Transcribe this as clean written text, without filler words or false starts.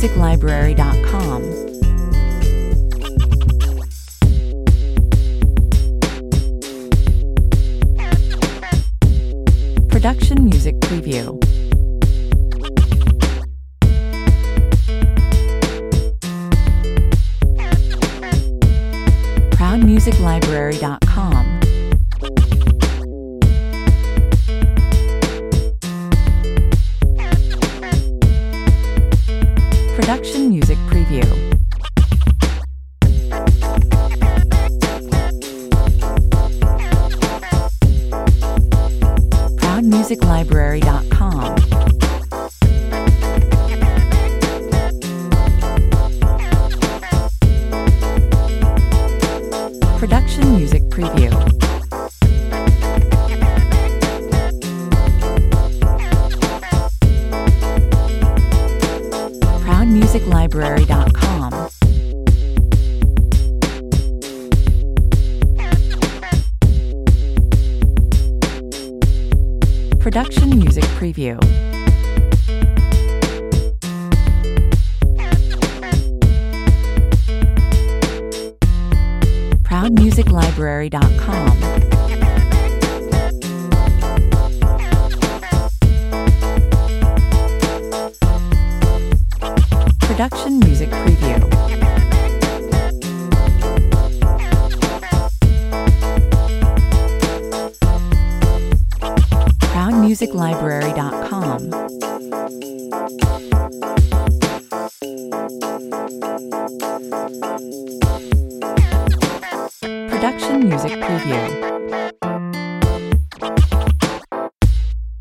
ProudMusicLibrary.com. Production Music Preview. ProudMusicLibrary.com. Production Music Preview. ProudMusicLibrary.com. Production Music Preview. ProudMusicLibrary.com. Production Music Preview. ProudMusicLibrary.com. Production Music Preview. ProudMusicLibrary.com. Production Music Preview.